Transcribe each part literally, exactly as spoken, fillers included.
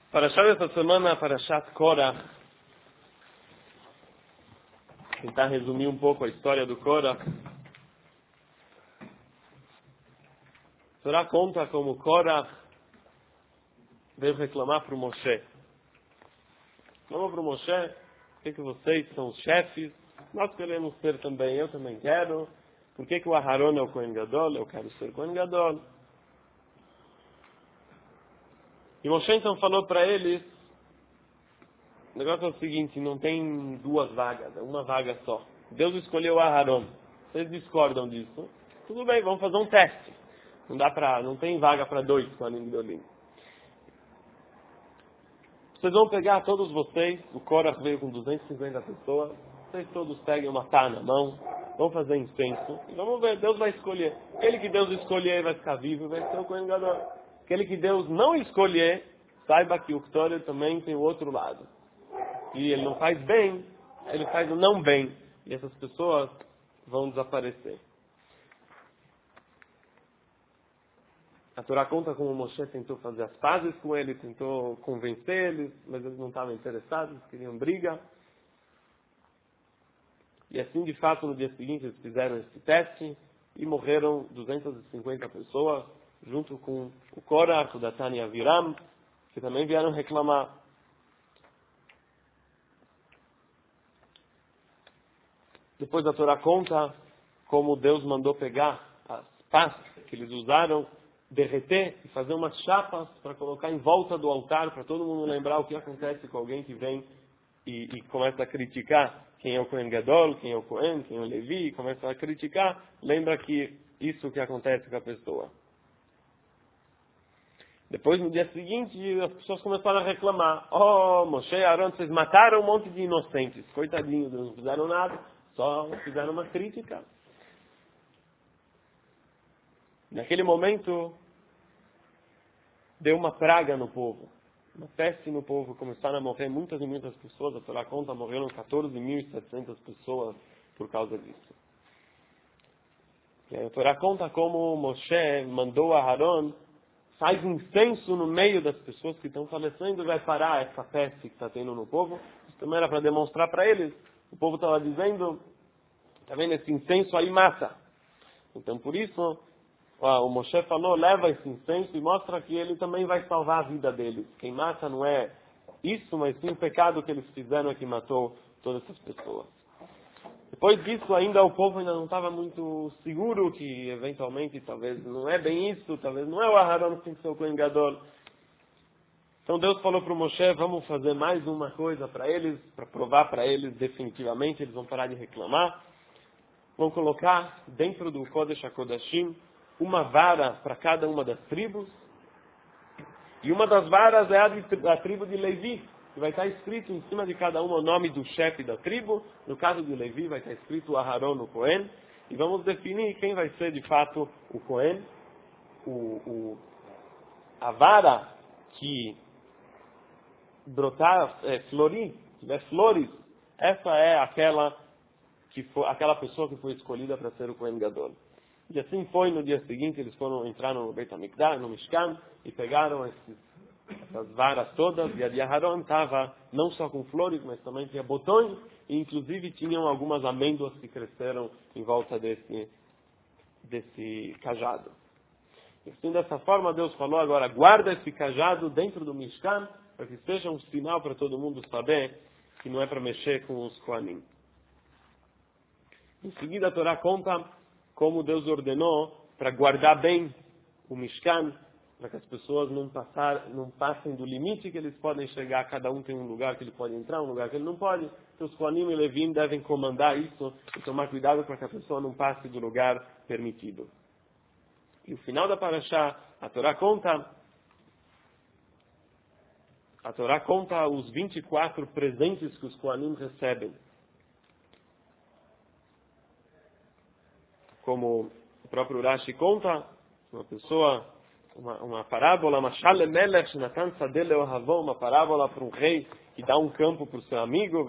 Parashat essa semana, Parashat Korach. Tentar resumir um pouco a história do Korach. A Torá conta como Korach veio reclamar para o Moshe. Reclamou para o Moshe, por que, que vocês são os chefes? Nós queremos ser também, eu também quero. Por que, que o Aharon é o Kohen Gadol? Eu quero ser Kohen Gadol. E Moshe então falou para eles, o negócio é o seguinte, não tem duas vagas, é uma vaga só. Deus escolheu o Aharon. Vocês discordam disso? Tudo bem, vamos fazer um teste. Não dá pra, não tem vaga para dois com a Nindolim. Vocês vão pegar todos vocês, o Korach veio com duzentas e cinquenta pessoas, vocês todos peguem uma pá na mão, vão fazer incenso, e vamos ver, Deus vai escolher. Aquele que Deus escolher vai ficar vivo e vai ser o Kohen Gadol. Aquele que Deus não escolher, saiba que o Ktorer também tem o outro lado. E ele não faz bem, ele faz o não bem. E essas pessoas vão desaparecer. A Torá conta como Moshe tentou fazer as pazes com ele, tentou convencer eles, mas eles não estavam interessados, eles queriam briga. E assim, de fato, no dia seguinte eles fizeram esse teste e morreram duzentas e cinquenta pessoas, junto com o Korach, o Datan e Aviram, que também vieram reclamar. Depois a Torá conta como Deus mandou pegar as pás que eles usaram, derreter e fazer umas chapas para colocar em volta do altar, para todo mundo lembrar o que acontece com alguém que vem e, e começa a criticar quem é o Kohen Gadol, quem é o Kohen, quem é o Levi, e começa a criticar, lembra que isso que acontece com a pessoa. Depois, no dia seguinte, as pessoas começaram a reclamar. Oh, Moshe e Aaron, vocês mataram um monte de inocentes. Coitadinhos, não fizeram nada, só fizeram uma crítica. Naquele momento, deu uma praga no povo. Uma peste no povo. Começaram a morrer muitas e muitas pessoas. A Torá conta, morreram quatorze mil e setecentas pessoas por causa disso. E a Torá conta como Moshe mandou a Aaron, faz incenso no meio das pessoas que estão falecendo e vai parar essa peste que está tendo no povo. Isso também era para demonstrar para eles. O povo estava dizendo, está vendo, esse incenso aí mata. Então por isso, ó, o Moshe falou, leva esse incenso e mostra que ele também vai salvar a vida deles. Quem mata não é isso, mas sim o pecado que eles fizeram é que matou todas essas pessoas. Depois disso, ainda o povo ainda não estava muito seguro que, eventualmente, talvez não é bem isso, talvez não é o Aharon que tem que ser o Kohen Gadol. Então Deus falou para o Moshe, vamos fazer mais uma coisa para eles, para provar para eles definitivamente, eles vão parar de reclamar. Vão colocar dentro do Kodesh HaKodashim uma vara para cada uma das tribos. E uma das varas é a de, da tribo de Levi, que vai estar escrito em cima de cada uma o nome do chefe da tribo. No caso de Levi vai estar escrito Aharon, o Cohen. E vamos definir quem vai ser de fato o Cohen. O, o, a vara que brotar, é, florir, tiver flores, essa é aquela, que foi, aquela pessoa que foi escolhida para ser o Cohen Gadol. E assim foi, no dia seguinte eles foram, entraram no Beit HaMikdash, no Mishkan, e pegaram esses essas varas todas, e a de Aharon estava não só com flores, mas também tinha botões, e inclusive tinham algumas amêndoas que cresceram em volta desse, desse cajado. E assim, dessa forma, Deus falou, agora guarda esse cajado dentro do Mishkan, para que seja um sinal para todo mundo saber que não é para mexer com os Kohanim. Em seguida, a Torá conta como Deus ordenou para guardar bem o Mishkan, para que as pessoas não, passar, não passem do limite que eles podem chegar. Cada um tem um lugar que ele pode entrar, um lugar que ele não pode. Então os Kohanim e Levim devem comandar isso e tomar cuidado para que a pessoa não passe do lugar permitido. E o final da Parashá, a Torá conta, a Torá conta os vinte e quatro presentes que os Kohanim recebem. Como o próprio Rashi conta, uma pessoa... Uma, uma parábola, uma uma parábola para um rei que dá um campo para o seu amigo.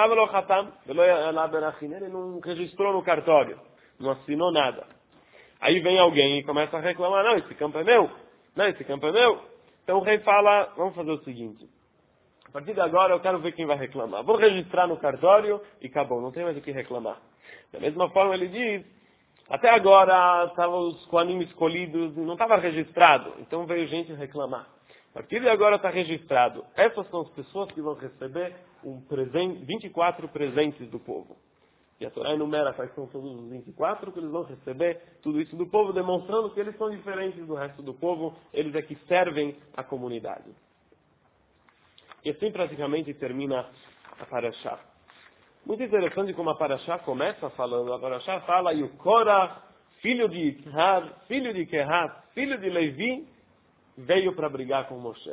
Ele não registrou no cartório, não assinou nada. Aí vem alguém e começa a reclamar, não, esse campo é meu, não, esse campo é meu. Então o rei fala, vamos fazer o seguinte. A partir de agora eu quero ver quem vai reclamar. Vou registrar no cartório e acabou, não tem mais o que reclamar. Da mesma forma ele diz, até agora estavam os Kohanim escolhidos, não estava registrado, então veio gente reclamar. A partir de agora está registrado. Essas são as pessoas que vão receber um presente, vinte e quatro presentes do povo. E a Torá enumera quais são todos os vinte e quatro que eles vão receber, tudo isso do povo, demonstrando que eles são diferentes do resto do povo, eles é que servem a comunidade. E assim praticamente termina a Parashá. Muito interessante como a Parashá começa falando. A Parashá fala, e o Korah, filho de Yitzhar, filho de Kehat, filho de Levi, veio para brigar com Moshe.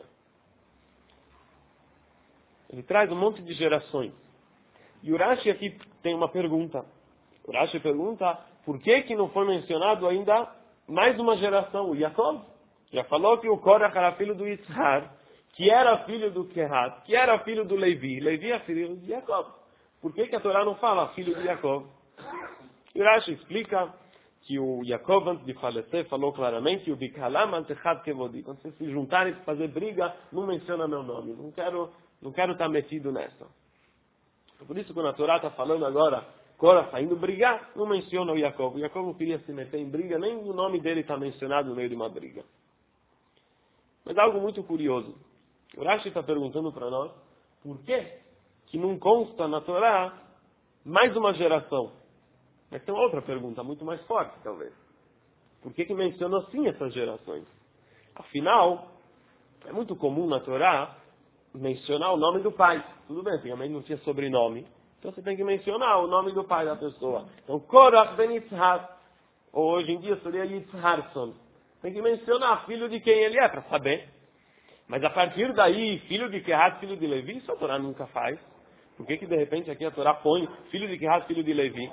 Ele traz um monte de gerações. E o Rashi aqui tem uma pergunta. O Rashi pergunta, por que que não foi mencionado ainda mais uma geração, o Yaakov? Já falou que o Korah era filho do Yitzhar, que era filho do Kehat, que era filho do Levi. Levi é filho de Yaakov. Por que que a Torá não fala filho de Yaakov? E o Rashi explica que o Yaakov, antes de falecer, falou claramente, o Bikalam antechad kevodi. Quando vocês se juntarem para fazer briga, não menciona meu nome. Não quero, não quero estar metido nessa. Por isso, quando a Torá está falando agora, Korah está indo brigar, não menciona o Yaakov. O Yaakov não queria se meter em briga, nem o nome dele está mencionado no meio de uma briga. Mas algo muito curioso. O Rashi está perguntando para nós, por que que não consta na Torá mais uma geração? Mas tem outra pergunta, muito mais forte, talvez. Por que que mencionou sim essas gerações? Afinal, é muito comum na Torá mencionar o nome do pai. Tudo bem, antigamente não tinha sobrenome. Então você tem que mencionar o nome do pai da pessoa. Então, Korah ben Yitzhar. Ou hoje em dia seria Yitzharson. Tem que mencionar filho de quem ele é, para saber. Mas a partir daí, filho de Kehat, filho de Levi, isso a Torá nunca faz. Por que que de repente aqui a Torá põe filho de Kehat, filho de Levi?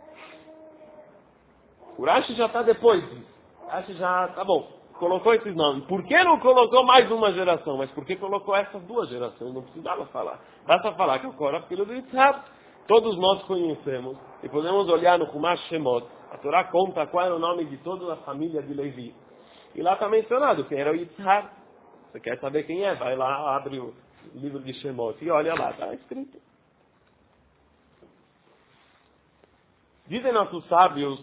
O Rashi já está depois disso. O Rashi já, tá bom, colocou esses nomes. Por que não colocou mais uma geração? Mas por que colocou essas duas gerações? Não precisava falar. Basta falar que o Korah, filho de Yitzhar, todos nós conhecemos. E podemos olhar no Chumash Shemot. A Torá conta qual era o nome de toda a família de Levi. E lá está mencionado quem era o Yitzhar. Você quer saber quem é? Vai lá, abre o livro de Shemot e olha lá, está escrito. Dizem nossos sábios,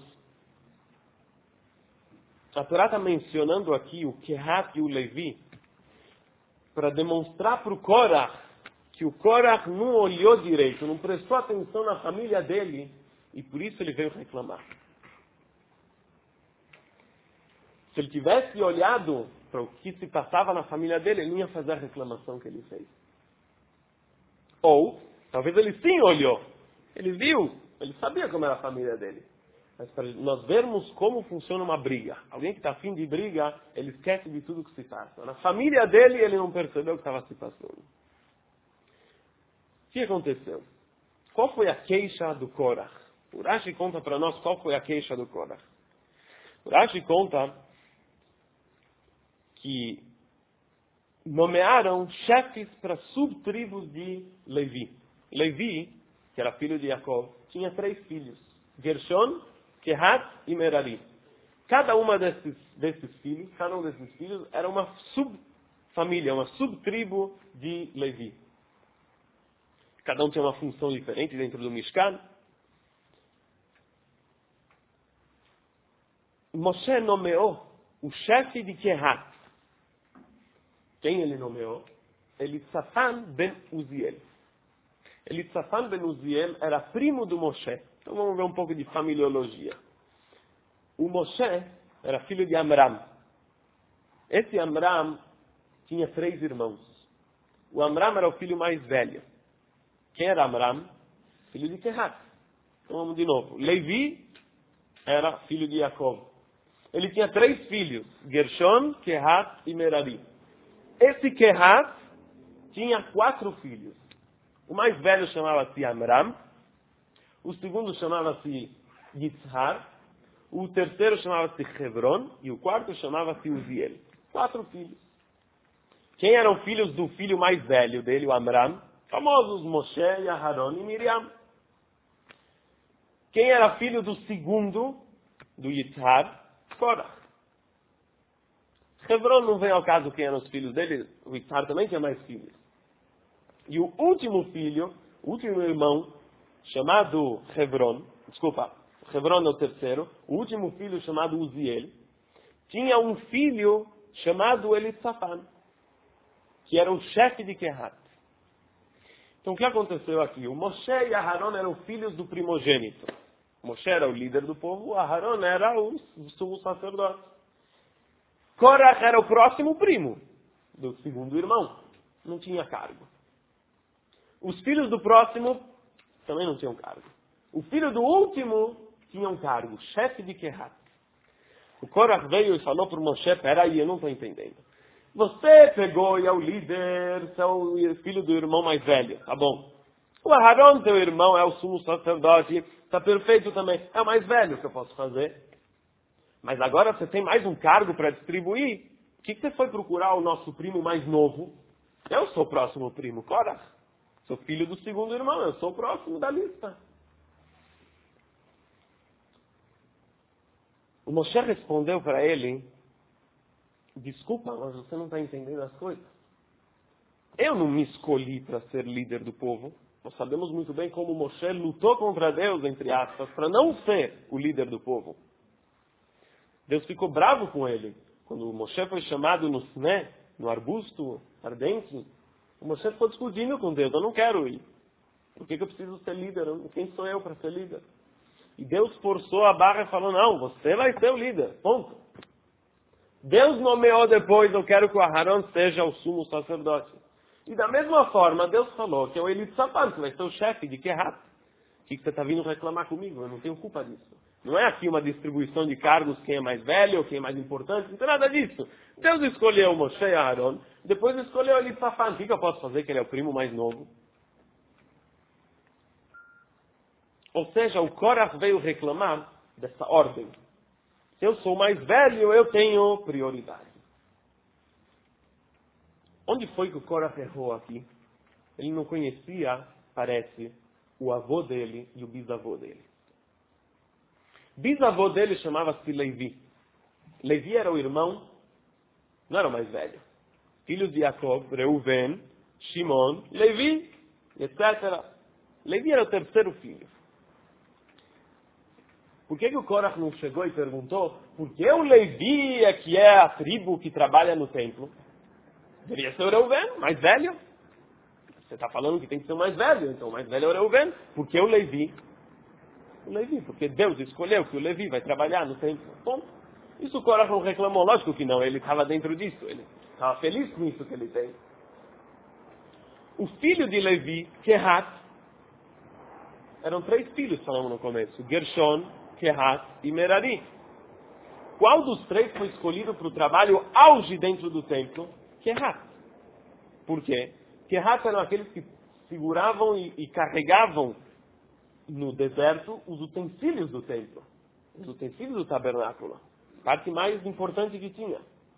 a Torá está mencionando aqui o Kehat e o Levi para demonstrar para o Korah que o Korah não olhou direito, não prestou atenção na família dele e por isso ele veio reclamar. Se ele tivesse olhado para o que se passava na família dele, ele não ia fazer a reclamação que ele fez. Ou, talvez ele sim olhou. Ele viu, ele sabia como era a família dele. Mas para nós vermos como funciona uma briga. Alguém que está afim de briga, ele esquece de tudo que se passa. Na família dele, ele não percebeu o que estava se passando. O que aconteceu? Qual foi a queixa do Korah? O Rashi conta para nós qual foi a queixa do Korah. O Rashi conta que nomearam chefes para subtribos de Levi. Levi, que era filho de Yaakov, tinha três filhos. Gershon, Kehat e Merari. Cada uma desses, desses filhos, cada um desses filhos era uma subfamília, uma subtribo de Levi. Cada um tinha uma função diferente dentro do Mishkan. Moshe nomeou o chefe de Kehat. Quem ele nomeou? Elitzafan ben Uziel. Elitzafan ben Uziel era primo do Moshe. Então vamos ver um pouco de familiologia. O Moshe era filho de Amram. Esse Amram tinha três irmãos. O Amram era o filho mais velho. Quem era Amram? Filho de Kehat. Então vamos de novo. Levi era filho de Yaakov. Ele tinha três filhos. Gershon, Kehat e Merari. Esse Kehat tinha quatro filhos. O mais velho chamava-se Amram. O segundo chamava-se Yitzhar. O terceiro chamava-se Hebron. E o quarto chamava-se Uziel. Quatro filhos. Quem eram filhos do filho mais velho dele, o Amram? Famosos Moshe, Aharon e Miriam. Quem era filho do segundo, do Yitzhar? Korah. Hebron não vem ao caso quem eram os filhos dele, o Itzhar também tinha mais filhos. E o último filho, o último irmão, chamado Hebron, desculpa, Hebron é o terceiro, o último filho chamado Uziel, tinha um filho chamado Elitsafan, que era o chefe de Kehat. Então o que aconteceu aqui? O Moshe e Aharon eram filhos do primogênito. O Moshe era o líder do povo, o Aharon era o sumo sacerdote. Korach era o próximo primo do segundo irmão. Não tinha cargo. Os filhos do próximo também não tinham cargo. O filho do último tinha um cargo, chefe de Kehat. O Korach veio e falou para o Moshe, peraí, eu não estou entendendo. Você pegou e é o líder, você é o filho do irmão mais velho, tá bom. O Aharon, teu irmão, é o sumo sacerdote, está perfeito também. É o mais velho que eu posso fazer. Mas agora você tem mais um cargo para distribuir. Por que, que você foi procurar o nosso primo mais novo? Eu sou o próximo primo, Korach. Sou filho do segundo irmão, eu sou o próximo da lista. O Moshe respondeu para ele, desculpa, mas você não está entendendo as coisas. Eu não me escolhi para ser líder do povo. Nós sabemos muito bem como Moshe lutou contra Deus, entre aspas, para não ser o líder do povo. Deus ficou bravo com ele. Quando o Moshe foi chamado no Siné, no arbusto ardente, o Moshe ficou discutindo com Deus. Eu não quero ir. Por que, que eu preciso ser líder? Quem sou eu para ser líder? E Deus forçou a barra e falou, não, você vai ser o líder. Ponto. Deus nomeou depois, eu quero que o Aharon seja o sumo sacerdote. E da mesma forma, Deus falou que é o Elitsafan, que vai ser o chefe de Kehat. O que, que você está vindo reclamar comigo? Eu não tenho culpa disso. Não é aqui uma distribuição de cargos, quem é mais velho, quem é mais importante, não tem nada disso. Deus escolheu Moshe e Aharon, depois escolheu Elitsafan. O que, que eu posso fazer, que ele é o primo mais novo? Ou seja, o Korach veio reclamar dessa ordem. Se eu sou mais velho, eu tenho prioridade. Onde foi que o Korach errou aqui? Ele não conhecia, parece, o avô dele e o bisavô dele. Bisavô dele chamava-se Levi. Levi era o irmão, não era o mais velho. Filhos de Jacob, Reuven, Shimon, Levi, etcétera. Levi era o terceiro filho. Por que, que o Korach não chegou e perguntou por que o Levi é que é a tribo que trabalha no templo? Deveria ser o Reuven, mais velho. Você está falando que tem que ser o mais velho, então o mais velho é o Reuven. Por que o Levi? O Levi, porque Deus escolheu que o Levi vai trabalhar no templo. Ponto. Isso o Korach não reclamou, lógico que não, ele estava dentro disso, ele estava feliz com isso que ele tem. O filho de Levi, Kehat, eram três filhos, falamos no começo, Gershon, Kehat e Merari. Qual dos três foi escolhido para o trabalho auge dentro do templo? Kehat. Por quê? Kehat eram aqueles que seguravam e, e carregavam no deserto os utensílios do templo, os utensílios do tabernáculo, parte mais importante que tinha.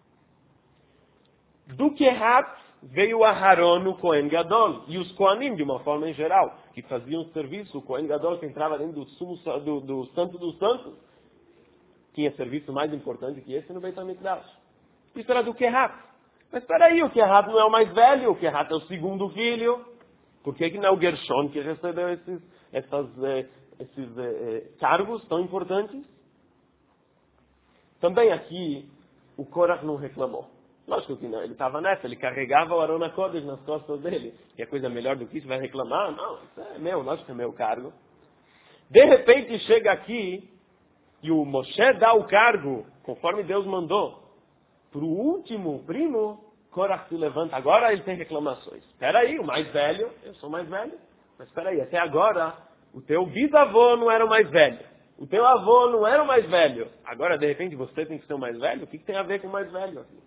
Do Kehat veio Aharon, o Kohen Gadol, e os Kohanim, de uma forma em geral, que faziam serviço. O Kohen Gadol, que entrava dentro do, sumo, do, do Santo dos Santos, tinha serviço mais importante que esse no Beit HaMikdash. Isso era do Kehat. Mas espera aí, o Kehat não é o mais velho, o Kehat é o segundo filho. Por que, que não é o Gershon que recebeu esses, essas, eh, esses eh, cargos tão importantes? Também aqui, o Korach não reclamou. Lógico que não, ele estava nessa, ele carregava o Aron HaKodesh nas costas dele. E a coisa melhor do que isso vai reclamar? Não, isso é meu, lógico que é meu cargo. De repente chega aqui e o Moshe dá o cargo, conforme Deus mandou, para o último primo. Korach se levanta, agora ele tem reclamações. Espera aí, o mais velho, eu sou mais velho, mas espera aí, até agora o teu bisavô não era o mais velho. O teu avô não era o mais velho. Agora, de repente, você tem que ser o mais velho? O que, que tem a ver com o mais velho aqui?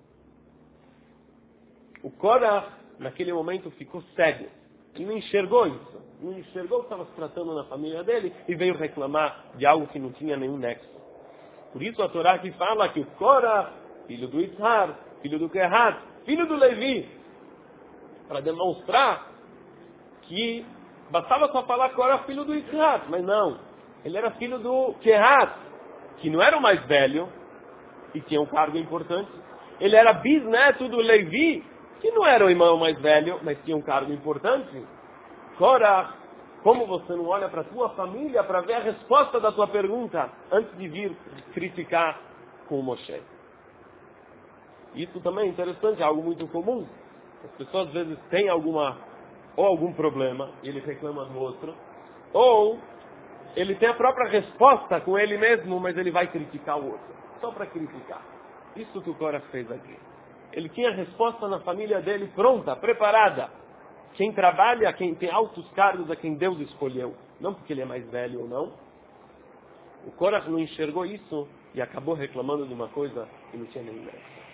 O Korach, naquele momento, ficou cego. Ele não enxergou isso. Não enxergou o que estava se tratando na família dele e veio reclamar de algo que não tinha nenhum nexo. Por isso a Torá aqui fala que o Korach, filho do Itzhar, filho do Kehat, filho do Levi, para demonstrar que bastava só falar que era filho do Itzhar, mas não. Ele era filho do Kehat, que não era o mais velho e tinha um cargo importante. Ele era bisneto do Levi, que não era o irmão mais velho, mas tinha um cargo importante. Korach, como você não olha para a tua família para ver a resposta da tua pergunta antes de vir criticar com o Moshe? Isso também é interessante, é algo muito comum. As pessoas às vezes têm alguma, ou algum problema, e ele reclama do outro, ou ele tem a própria resposta com ele mesmo, mas ele vai criticar o outro, só para criticar. Isso que o Korach fez aqui. Ele tinha a resposta na família dele pronta, preparada. Quem trabalha, quem tem altos cargos, a quem Deus escolheu. Não porque ele é mais velho ou não. O Korach não enxergou isso e acabou reclamando de uma coisa que não tinha nem graça.